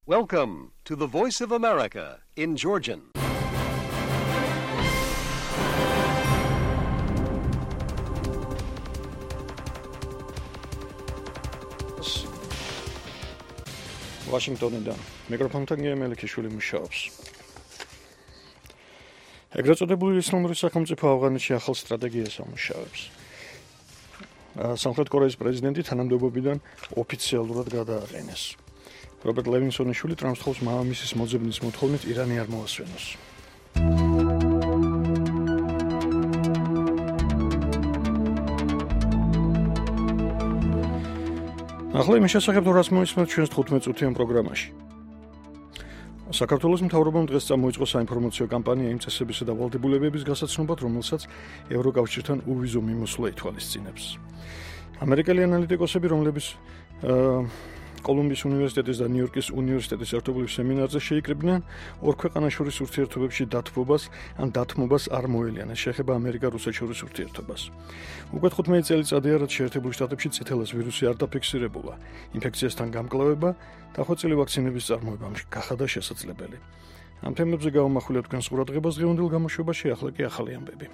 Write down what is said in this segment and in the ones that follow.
Welcome to the Voice of America in Georgian. Washington-დან მიკროფონთან გიემელიქიშვილი მუშაობს. ეგრეთ წოდებული ისლამური სახელმწიფო ავღანეთში ახალ სტრატეგიას ამუშავებს. სამხრეთ კორეის პრეზიდენტი თანამდებობიდან ოფიციალურად გადააყენეს. რობერტ ლევინსონიშვილი ტრამპს თხოვს მამამისის მოძებნის მოთხოვნით ირანი არ მოასვენოს. ახლა იმის შესახებ რას მოისმენთ ჩვენს 15-წუთიან პროგრამაში. საქართველოს მთავრობამ დღეს წამოიწყო საინფორმაციო კამპანია იმ წესებისა და ვალდებულებების გასაცნობად, რომელსაც ევროკავშირთან უვიზო მიმოსვლა ითვალისწინებს. ამერიკელი ანალიტიკოსები, რომლებიც კოლუმბიის უნივერსიტეტის და ნიუ-იორკის უნივერსიტეტის ერთობლივ სემინარზე შეიკრიბნენ, ორ ქვეყანას შორის ურთიერთობებში დათმობას არ მოელიანეს, შეეხება ამერიკა-რუსეთს შორის ურთიერთობას. უკვე 15 წელიწადია, რაც შეერთებულ შტატებში წითელას ვირუსი არ დაფიქსირებულა. ინფექციასთან გამკლავება და ხვეწილი ვაქცინების წარმოება გახადა შესაძლებელი. ამ თემებზე გავამახვილებთ თქვენს ყურადღებას დღევანდელ გამოშვებაში, ახლა კი ახალი ამბები.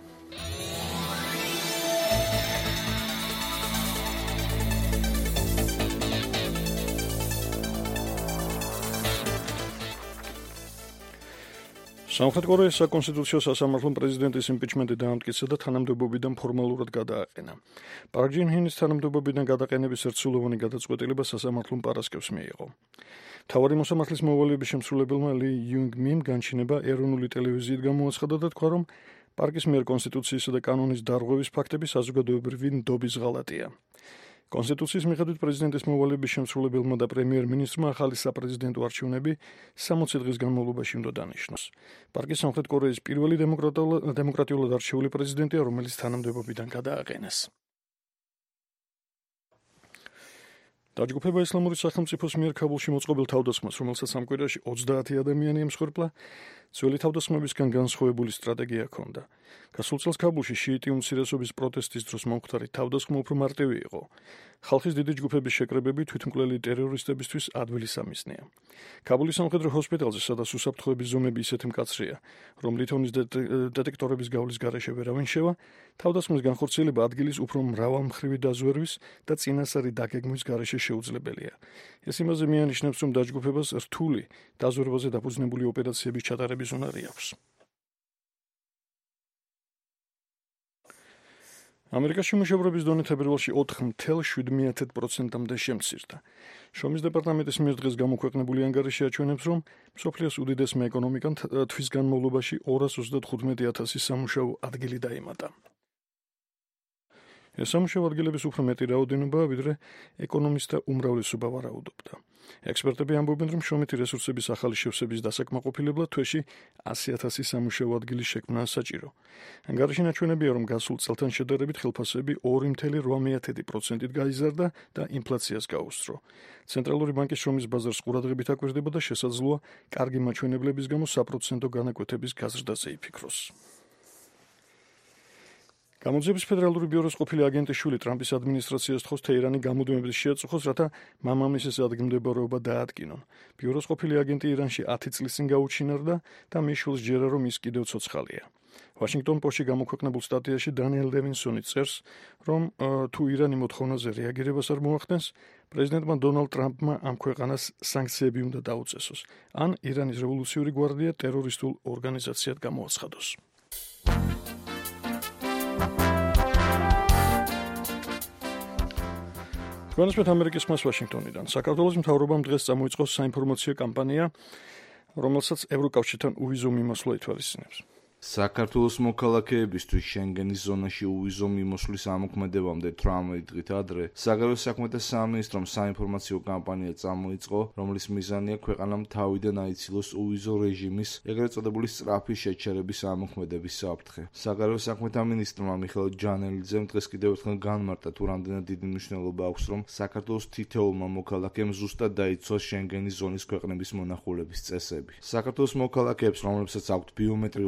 სამხრეთ კორეის საკონსტიტუციო სასამართლომ პრეზიდენტის იმპიჩმენტი დაამტკიცა და თანამდებობიდან ფორმალურად გადააყენა. პარკ ჯინ ჰინის თანამდებობიდან გადაყენების ერთსულოვანი გადაწყვეტილება სასამართლომ პარასკევს მიიღო. მთავარი მოსამართლის მოვალეობის შემსრულებელმა ლი იუნგ მიმ განჩინება ეროვნული ტელევიზიით გამოაცხადა და თქვა, რომ პარკის მიერ კონსტიტუციისა და კანონის დარღვევის ფაქტები საზოგადოებრივი ნდობის ღალატია. კონსტიტუციის მიხედვით პრეზიდენტის მოვალეობის შემსრულებელმა და პრემიერ-მინისტრმა ახალი საპრეზიდენტო არჩევნები 60 დღის განმავლობაში უნდა დანიშნოს. პარკის სამხრეთ კორეის პირველი დემოკრატიულად არჩეული პრეზიდენტია, რომელიც თანამდებობიდან გადააყენეს. დაჯგუფება ისლამური სახელმწიფოს მიერ ქაბულში მოწყობილ თავდასხმას, რომელსაც ამ კვირაში 30 ადამიანი ემსხვერპლა, ძველი თავდასხმებისგან განსხვავებული სტრატეგია ჰქონდა. გასულ წელს ქაბულში შიიტი უმცირესობის პროტესტის დროს მომხდარი თავდასხმა უფრო მარტივი იყო. ხალხის დიდი ჯგუფების შეკრებები თვითმკვლელი ტერორისტებისთვის ადვილის სამიზნეა. ქაბულის სამხედრო ჰოსპიტალზე, სადაც უსაფრთხოების ზომები ისეთი მკაცრია, რომ ლითონის დეტექტორების გავლის გარეშე ვერავინ შევა, თავდასხმის განხორციელება ადგილის უფრო მრავალმხრივი დაზვერვის და წინასწარი დაგეგმვის გარეშე შეუძლებელია. ეს იმაზე მიანიშნებს, რომ დაჯგუფებას რთული დაზვერვაზე დაფუძნებული ოპერაციების ჩატარების უნარი აქვს. ამერიკაში მუშავრობის დონე თებერვალში 4.7%-მდე შემცირდა. შრომის დეპარტამენტის მიერ დღეს გამოქვეყნებული ანგარიში აჩვენებს, რომ მსოფლიოს უდიდესმა ეკონომიკამ თვის განმავლობაში 235,000 სამუშაო ადგილი დაემატა. ეს სამუშაო ადგილების უფრო მეტი რაოდენობაა, ვიდრე ეკონომისტთა უმრავლესობა ვარაუდობდა. ექსპერტები ამბობენ, რომ შრომითი რესურსების ახალი შევსების დასაკმაყოფილებლად თვეში 100,000 სამუშაო ადგილის შექმნა საჭირო. ანგარიში ნაჩვენებია, რომ გასულ წელთან შედარებით ხელფასები 2.8%-ით გაიზარდა და ინფლაციას გაუსწრო. ცენტრალური ბანკის შრომის ბაზარს ყურადღებით აკვირდება და შესაძლოა კარგი მაჩვენებლების გამო საპროცენტო განაკვეთების გაზრდაზე იფიქროს. გამოძიების ფედერალური ბიუროს ყოფილი აგენტი შვილი ტრამპის ადმინისტრაციას თხოვს თეირანი გამუდმებით შეაწუხოს, რათა მამამისის ადგილმდებარეობა დაადგინონ. ბიუროს ყოფილი აგენტი ირანში 10 წლის წინ გაუჩინარდა და მის შვილს ჯერა, რომ ის კიდევ ცოცხალია. Washington Post-ში გამოქვეყნებულ სტატიაში დანიელ ლევინსონი წერს, რომ თუ ირანი მოთხოვნაზე რეაგირებას არ მოახდენს, პრეზიდენტმა დონალდ ტრამპმა ამ ქვეყანას სანქციები უნდა დაუწესოს, ან ირანის რევოლუციური გვარდია ტერორისტულ ორგანიზაციად გამოაცხადოს. თქვენს ამერიკის ხმას ვაშინგტონიდან. საქართველოს მთავრობამ დღეს წამოიწყო საინფორმაციო კამპანია, რომელსაც ევროკავშირთან უვიზო მიმოსვლა ითვალისწინებს. საქართველოს მოქალაქეებისთვის შენგენის ზონაში უვიზო მიმოსვლის ამოქმედებამდე 18 დღით ადრე საგარეო საქმეთა სამინისტრომ საინფორმაციო კამპანია წამოიწყო, რომლის მიზანია ქვეყანამ თავიდან აიცილოს უვიზო რეჟიმის ეგრეთ წოდებული სწრაფი შეჩერების ამოქმედების საფრთხე. საგარეო საქმეთა მინისტრმა მიხეილ ჯანელიძემ დღეს კიდევ ერთხელ განმარტა, თუ რამდენად დიდი მნიშვნელობა აქვს, რომ საქართველოს თითოეულმა მოქალაქემ ზუსტად დაიცვას შენგენის ზონის ქვეყნების მონახულების წესები. საქართველოს მოქალაქეებს, რომლებსაც აქვთ ბიომეტრიული პასპორტი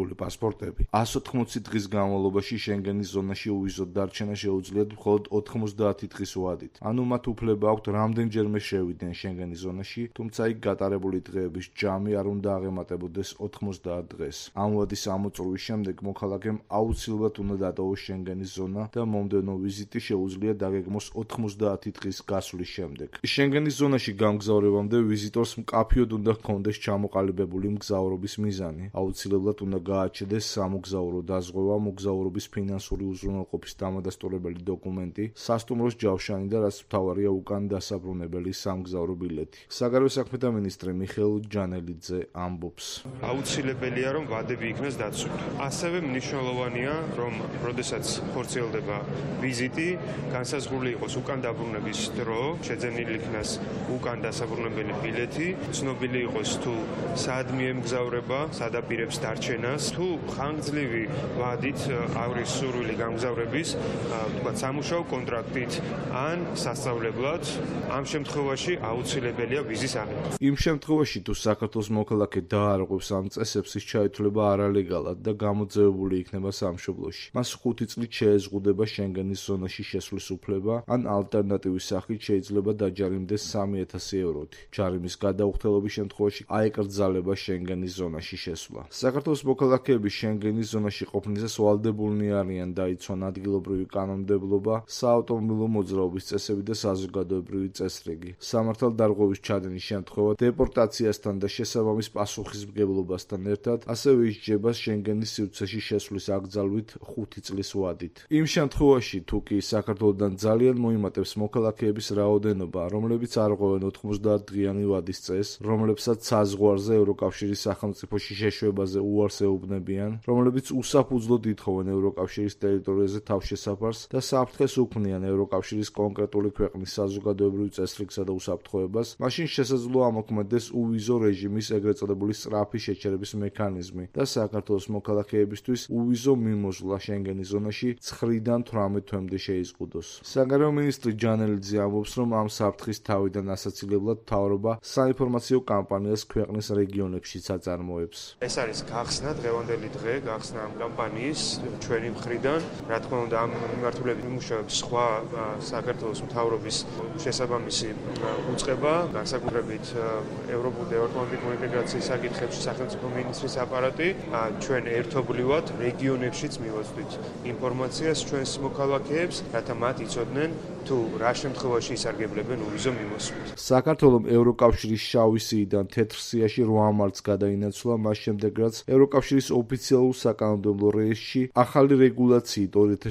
პასპორტები. 180 დღის განმავლობაში შენგენის ზონაში უვიზოდ დარჩენა შეუძლიათ მხოლოდ 90 დღის ვადით. ანუ მათ უფლება აქვთ რამდენჯერმე შევიდნენ შენგენის ზონაში, თუმცა იქ გატარებული დღეების ჯამი არ უნდა აღემატებოდეს 90 დღეს. ამ ვადის ამოწურვის შემდეგ მოქალაქემ აუცილებლად უნდა დატოვოს შენგენის ზონა და მომდევნო ვიზიტი შეუძლია დაგეგმოს 90 დღის გასვლის შემდეგ. შენგენის ზონაში გამგზავრებამდე ვიზიტორს მკაფიოდ უნდა ჰქონდეს ჩამოყალიბებული მგზავრობის მიზანი. აუცილებლად უნდა გააჩნდეს სამოგზაურო დაზღვევა, მოგზაურობის ფინანსური უზრუნველყოფის დამადასტურებელი დოკუმენტი, სასტუმროს ჯავშანი და რაც მთავარია უკან დასაბრუნებელი სამგზავრო ბილეთი. საგარეო საქმეთა მინისტრი მიხეილ ჯანელიძე ამბობს: აუცილებელია რომ ვადები იქნას დაცული. ასევე მნიშვნელოვანია რომ როდესაც ხორციელდება ვიზიტი, განსაზღვრული იყოს უკან დაბრუნების დრო, შეძენილი იქნას უკან დასაბრუნებელი ბილეთი, ცნობილი იყოს თუ სად მიემგზავრება, სად აპირებს დარჩენას, თუ ხანგრძლივი ვადით არის სურვილი გამგზავრების, თქვათ სამუშაო კონტრაქტით ან სასწავლებლად, ამ შემთხვევაში აუცილებელია ვიზის აღება. იმ შემთხვევაში თუ საქართველოს მოქალაქე დაარღვევს ამ წესებს, ის ჩაითვლება არალეგალად და გამოძევებული იქნება სამშობლოში. მას 5 წლით შეეზღუდება შენგენის ზონაში შესვლის უფლება, ან ალტერნატივის სახით შეიძლება დაჯარიმდეს 3000 ევროთი. ჯარიმის გადაუხდელობის შემთხვევაში აეკრძალება შენგენის ზონაში შესვლა. საქართველოს მოქალაქეები შენგენის ზონაში ყოფნისას ვალდებულნი არიან დაიცვან ადგილობრივი კანონმდებლობა, საავტომობილო მოძრაობის წესები და საზოგადოებრივი წესრიგი. სამართალდარღვევის ჩადენის შემთხვევა დეპორტაციასთან და შესაბამის პასუხისმგებლობასთან ერთად ასევე ისჯება შენგენის სივრცეში შესვლის აკრძალვით 5 წლის ვადით. იმ შემთხვევაში თუ კი საქართველოდან ძალიან მოიმატებს მოქალაქეების რაოდენობა, რომლებიც არ ყვევენ 90 დღიანი ვადის წესს, რომლებსაც საზღვარზე ევროკავშირის სახელმწიფოში შეშვებაზე უარს ეუბნებიან, რომლებიც უსაფუძვლოდ ითხოვენ ევროკავშირის ტერიტორიაზე თავშესაფარს და საფრთხეს უქმნიან ევროკავშირის კონკრეტული ქვეყნის საზოგადოებრივ წესრიგსა და უსაფრთხოებას, მაშინ შესაძლოა ამოქმედდეს უვიზო რეჟიმის ეგრეთ წოდებული სწრაფი შეჩერების მექანიზმი და საქართველოს მოქალაქეებისთვის უვიზო მიმოსვლა შენგენის ზონაში 9-დან 18 თვემდე შეიზღუდოს. საგარეო მინისტრი ჯანელიძე ამბობს, რომ ამ საფრთხის თავიდან ასაცილებლად მთავრობა საინფორმაციო კამპანიას ქვეყნის რეგიონებშიც აწარმოებს. ეს არის გახსნა, დღევანდელი დღე გახსნა ამ კამპანიის ჩვენი მხრიდან. რა თქმა უნდა, ამ მიმართულებით იმუშავებს სხვა საქართველოს მთავრობის შესაბამისი უწყება, განსაკუთრებით ევროპული და ევროატლანტიკური ინტეგრაციის საკითხებში სახელმწიფო მინისტრის აპარატი. ჩვენ ერთობლივად რეგიონებშიც მივაწვდით ინფორმაციას ჩვენს მოქალაქეებს, რათა მათ იცოდნენ თუ რა შემთხვევაში ისარგებლებენ უვიზო მიმოსვლით. საქართველოს ევროკავშირის შავი სიიდან თეთრ სიაში 8 მარტს გადაინაცვლა, მას შემდეგ რაც ევროკავშირის ოფიციალურ საკანონმდებლო რეესტრში ახალი რეგულაციით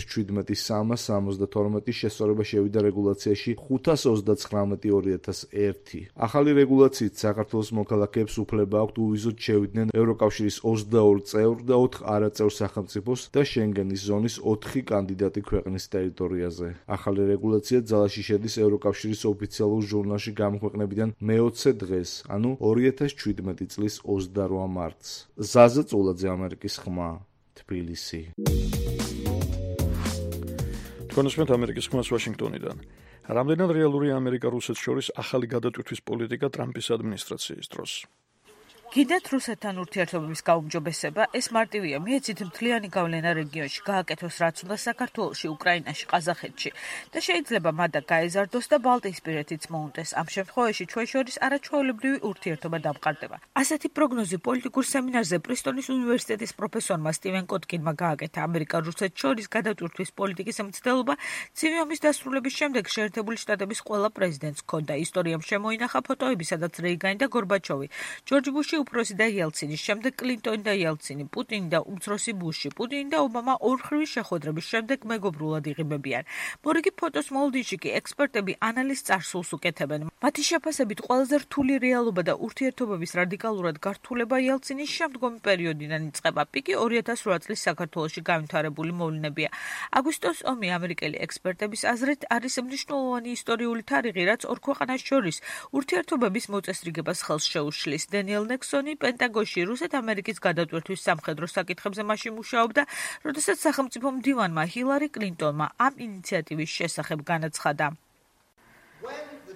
2017-372 შესწორება შევიდა რეგულაციაში 529/2001. ახალი რეგულაციით საქართველოს მოქალაქეებს უფლება აქვთ უვიზოდ შევიდნენ ევროკავშირის 22 წევრ და 4 არაწევრ სახელმწიფოს და შენგენის ზონის 4 კანდიდატი ქვეყნის ტერიტორიაზე. ახალი რეგულაცია ძალაში შედის ევროკავშირის ოფიციალურ ჟურნალში გამოქვეყნებიდან მე-20 დღეს, ანუ 2017 წლის 28 მარტს. ზაზა წულაძე, ამერიკის ხმა, თბილისი. კონსპექტ ამერიკის ხმას ვაშინგტონიდან. რამდენად რეალურია ამერიკა-რუსეთს შორის ახალი გადატვირთვის პოლიტიკა ტრამპის ადმინისტრაციის დროს? გიდათ რუსეთთან ურთიერთობების გაუმჯობესება, ეს მარტივია, მიეცით მთლიანი გავლენა რეგიონში, გააკეთოს რაც უნდა საქართველოში, უკრაინაში, ყაზახეთში და შეიძლება მადა გაეზარდოს და ბალტიისპირეთიც მოუნდეს. ამ შემთხვევაში ჩვენ შორის არაჩვეულებრივი ურთიერთობა დამყარდება. ასეთი პროგნოზი პოლიტიკურ სემინარზე პრისტონის უნივერსიტეტის პროფესორმა სტივენ კოტკინმა გააკეთა. ამერიკა-რუსეთს შორის გადატვირთვის პოლიტიკის მცდელობა ცივი ომის დასრულების შემდეგ შეერთებული შტატების ყველა პრეზიდენტს ჰქონდა. ისტორიამ შემოინახა ფოტოები, სადაც რეიგანი და გორბაჩოვი, ჯორჯ ბუში უფროსი და იელცინის, შემდეგ კლინტონი და იელცინი, პუტინი და უმცროსი ბუში, პუტინი და ობამა ორხრივი შეხვედრების შემდეგ მეგობრულად იღებებიან. მორიგი ფოტოს მოლოდინში კი ექსპერტები ანალიზ წარსულს უკეთებენ. მათი შეფასებით ყველაზე რთული რეალობა და ურთიერთობების რადიკალურად გართულება იელცინის შემდგომი პერიოდიდან იწყება. პიკი 2008 წლის საქართველოში განვითარებული მოვლენებია. აგვისტოს ომი ამერიკელი ექსპერტების აზრით არის მნიშვნელოვანი ისტორიული თარიღი, რაც ორ ქვეყანას შორის ურთიერთობების მოწესრიგებას ხელს შეუშლის. დენიელ ნექსონი პენტაგონში რუსეთ-ამერიკის გადატვირთვის სამხედრო საკითხებზე მაშინ მუშაობდა, როდესაც სახელმწიფო მდივანმა ჰილარი კლინტონმა ამ ინიციატივის შესახებ განაცხადა.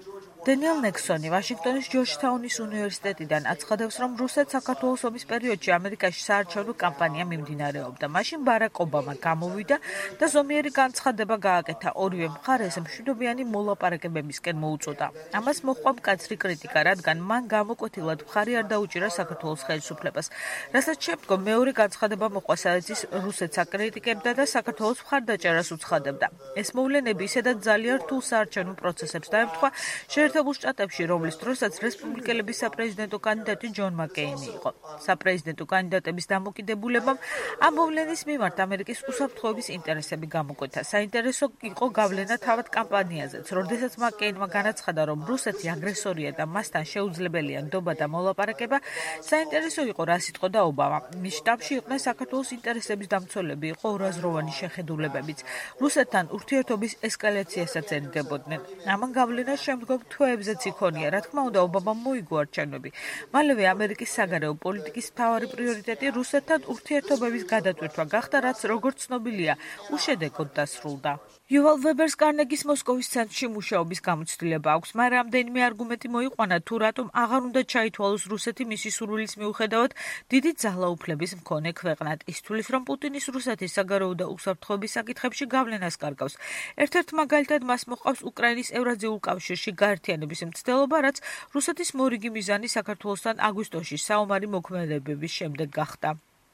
დენიელ ნექსონი ვაშინგტონის ჯორჯთაუნის უნივერსიტეტიდან აცხადებს, რომ რუსეთ-საქართველოს ომის პერიოდში ამერიკაში საარჩევნო კამპანია მიმდინარეობდა. მაშინ ბარაკ ობამა გამოვიდა და ზომიერი განცხადება გააკეთა. ორივე მხარეს მშვიდობიანი მოლაპარაკებებისკენ მოუწოდა. ამას მოჰყვა მკაცრი კრიტიკა, რადგან მან გამოკვეთილად მხარი არ დაუჭირა საქართველოს ხელისუფლებას. რასაც შემდგომ მეორე განცხადება მოჰყვა, სადაც ის რუსეთს აკრიტიკებდა და საქართველოს მხარდაჭერას უცხადებდა. ეს მოვლენები ისედაც ძალიან რთულ საარჩევნო პროცესებს დაემთხვა შეერთებულ შტატებში, რომლის დროსაც რესპუბლიკელების საპრეზიდენტო კანდიდატი ჯონ მაკეინი იყო. საპრეზიდენტო კანდიდატების დამოკიდებულებამ ამ მოვლენის მიმართ ამერიკის უსაფრთხოების ინტერესები გამოკვეთა. საინტერესო იყო გავლენა თავად კამპანიაზეც, როდესაც მაკეინმა განაცხადა, რომ რუსეთი აგრესორია და მასთან შეუძლებელია ნდობა და მოლაპარაკება. საინტერესო იყო, რა სიტყოდა ობამა. მის შტაბში იყვნენ საქართველოს ინტერესების დამცველები, იყო ორაზროვანი შეხედულებებიც. რუსეთთან ურთიერთობის ესკალაციასაც ერიდებოდნენ. ამან გავლენა შემდგომ თვეებზეც იქონია. რა თქმა უნდა, ობამამ მოიგო არჩევნები. მალევე ამერიკის საგარეო პოლიტიკის მთავარი პრიორიტეტი რუსეთთან ურთიერთობების გადატვირთვა გახდა, რაც როგორც ცნობილია, უშედეგოდ დასრულდა. იუვალ ვებერს კარნეგის მოსკოვის ცენტრში მუშაობის გამოცდილება აქვს. მან რამდენიმე არგუმენტი მოიყვანა, თუ რატომ აღარ უნდა ჩაითვალოს რუსეთი მისი სურვილის მიუხედავად დიდი ძალაუფლების მქონე ქვეყნად. ის თვლის, რომ პუტინის რუსეთის საგარეო და უსაფრთხოების საკითხებში გავლენას კარგავს. ერთ-ერთ მაგალითად მას მოყავს უკრაინის ევრაზიულ კავშირში გაერთიანების მცდელობა, რაც რუსეთის მორიგი მიზანი საქართველოსთან აგვისტოში საომარი მოქმედებების შემდეგ გახდა.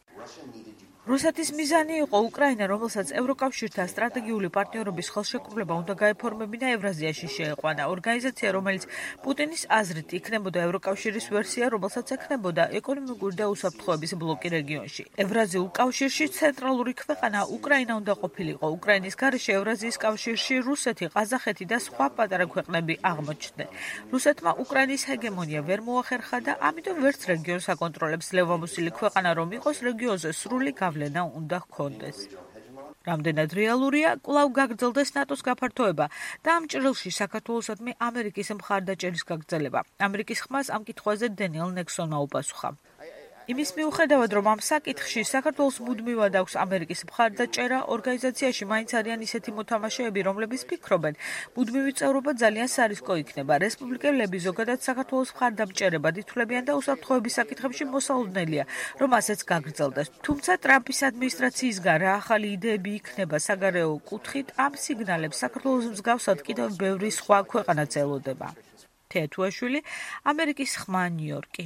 რუსეთის მიზანი იყო უკრაინა, რომელსაც ევროკავშირთან სტრატეგიული პარტნიორობის ხელშეკრულება უნდა გაეფორმებინა ევრაზიაში შეეყვანა. ორგანიზაცია, რომელიც პუტინის აზრით იქნებოდა ევროკავშირის ვერსია, რომელსაც ექნებოდა ეკონომიკური და უსაფრთხოების ბლოკი რეგიონში. ევრაზიულ კავშირში ცენტრალური ქვეყანა უკრაინა უნდა ყოფილიყო. უკრაინის გარეშე ევრაზიის კავშირში რუსეთი, ყაზახეთი და სხვა პატარა ქვეყნები აღმოჩნდნენ. რუსეთმა უკრაინის ჰეგემონია ვერ მოახერხა და ამიტომ ვერც რეგიონს აკონტროლებს ლევამოსილი ქვეყანა რომ იყოს, რეგიონზე სრული გავლენა უნდა ჰქონდეს. რამდენად რეალურია, კვლავ გაგრძელდეს ნატოს გაფართოება და ამ ჭრილში საქართველოსადმი ამერიკის მხარდაჭერის გაგრძელება. ამერიკის ხმას ამ კითხვაზე დენიელ ნექსონმა უპასუხა. იმის მიუხედავად, რომ ამ საკითხში საქართველოს მუდმივად აქვს ამერიკის მხარდაჭერა, ორგანიზაციაში მაინც არიან ისეთი მოთამაშეები, რომლებიც ფიქრობენ, მუდმივი წევრობა ძალიან სარისკო იქნება. რესპუბლიკელები ზოგადად საქართველოს მხარდამჭერებად ითვლებიან და უსაფრთხოების საკითხებში მოსალოდნელია, რომ ასეც გაგრძელდეს. თუმცა ტრამპის ადმინისტრაციისგან რა ახალი იდეები იქნება საგარეო კუთხით, ამ სიგნალებს საქართველოს მსგავსად კიდევ ბევრი სხვა ქვეყანაც ელოდება. თეთუაშვილი, ამერიკის ხმა, ნიუ-იორკი.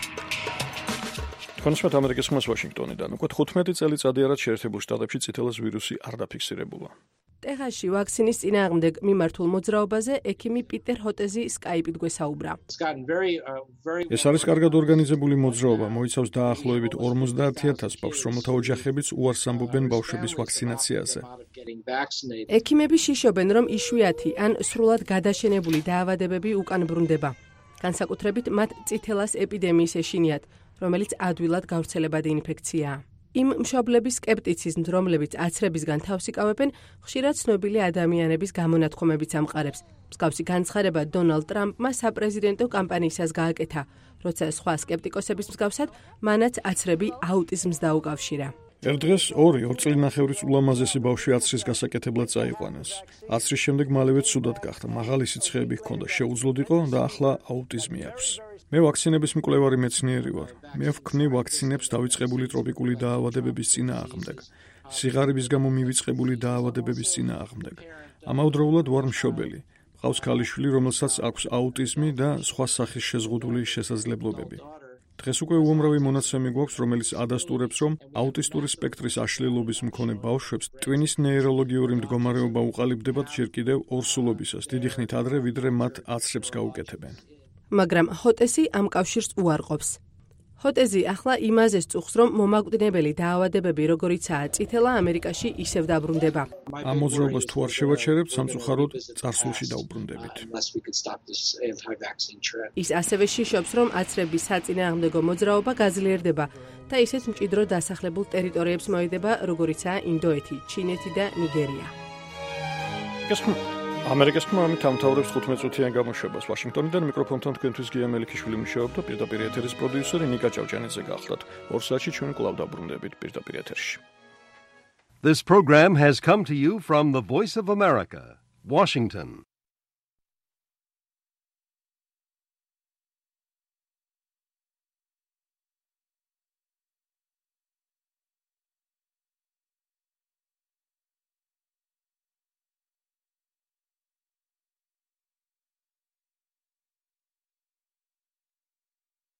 კონსმეთ ამერიკის ხმას ვაშინგტონიდან. უკვე 15 წელიწადია, რაც შეერთებულ შტატებში წითელას ვირუსი არ დაფიქსირებულა. ტეხასში ვაქცინის წინააღმდეგ მიმართულ მოძრაობაზე ექიმი პიტერ ჰოტეზი სკაიპით გვესაუბრა. ეს არის კარგად ორგანიზებული მოძრაობა, მოიცავს დაახლოებით 50,000 ბავშვს, რომელთა ოჯახებიც უარს ამბობენ ბავშვების ვაქცინაციაზე. ექიმები შიშობენ, რომ იშვიათი ან სრულად გადაშენებული დაავადებები უკან ბრუნდება. განსაკუთრებით მათ წითელას ეპიდემიის ეშინიათ, რომელიც ადვილად გავრცელებადი ინფექციაა. იმ მშობლების სკეპტიციზმს, რომლებიც აცრებისგან თავს იკავებენ, ხშირად ცნობილი ადამიანების გამონათქვამებიც ამყარებს. მსგავსი განცხადება დონალდ ტრამპმა საპრეზიდენტო კამპანიისას გააკეთა, როცა სხვა სკეპტიკოსების მსგავსად მანაც აცრები აუტიზმს დაუკავშირა. ერთ დღეს 2 წელნახევრის ულამაზესი ბავშვი აცრის გასაკეთებლად წაიყვანეს. აცრის შემდეგ მალევე ცუდად გახდა, მაღალი სიცხეები ჰქონდა, შეუძლოდ იყო და ახლა აუტიზმი აქვს. მე ვაქცინების მკვლევარი მეცნიერი ვარ. მე ვქმნი ვაქცინებს დავიწყებული ტროპიკული დაავადებების წინააღმდეგ, სიღარიბის გამო მივიწყებული დაავადებების წინააღმდეგ. ამავდროულად ვარ მშობელი. მყავს ქალიშვილი, რომელსაც აქვს აუტიზმი და სხვა სახის შეზღუდული შესაძლებლობები. დღეს უკვე უამრავი მონაცემი გვაქვს, რომელიც ადასტურებს, რომ აუტისტური სპექტრის აშლილობის მქონე ბავშვებს ტვინის ნეიროლოგიური მდგომარეობა უყალიბდებათ ჯერ კიდევ ორსულობისას, დიდი ხნით ადრე, ვიდრე მათ აცრებს გაუკეთებენ. მაგრამ ჰოტეზი ამ კავშირს უარყოფს. ჰოტეზი ახლა იმაზე სწუხს, რომ მომაკვდინებელი დაავადებები, როგორიცაა წითელა, ამერიკაში ისევ დაბრუნდება. ამ მოძრაობას თუ არ შევაჩერებთ, სამწუხაროდ წარსულში დაუბრუნდებით. ის ასევე შიშობს, რომ აცრების საწინააღმდეგო მოძრაობა გაძლიერდება და ისეთ მჭიდრო დასახლებულ ტერიტორიებს მოედება, როგორიცაა ინდოეთი, ჩინეთი და ნიგერია. ამერიკის ხმა ამით ამთავრებს 15-წუთიან გამოშვებას. ვაშინგტონიდან მიკროფონთან თქვენთვის გია მელიქიშვილი მუშაობდა, პირდაპირ ეთერის პროდიუსერი ნიკა ჭავჭანიძე გახლავთ. 2 საათში ჩვენ კვლავ დაბრუნდებით პირდაპირ ეთერში. This program has come to you from the Voice of America, Washington.